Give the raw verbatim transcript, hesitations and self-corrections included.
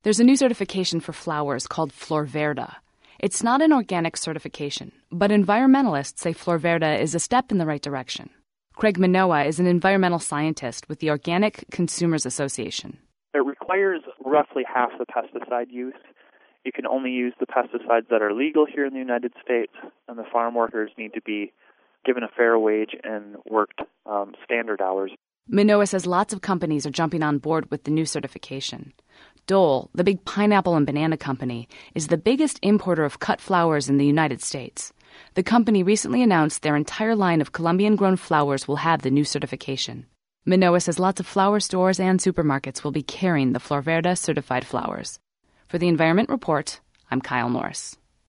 There's a new certification for flowers called Florverda. It's not an organic certification, but environmentalists say Florverda is a step in the right direction. Craig Minowa is an environmental scientist with the Organic Consumers Association. It requires roughly half the pesticide use. You can only use the pesticides that are legal here in the United States, and the farm workers need to be given a fair wage and worked um, standard hours. Minowa says lots of companies are jumping on board with the new certification. Dole, the big pineapple and banana company, is the biggest importer of cut flowers in the United States. The company recently announced their entire line of Colombian-grown flowers will have the new certification. Minowa says lots of flower stores and supermarkets will be carrying the Florverda certified flowers. For the Environment Report, I'm Kyle Norris.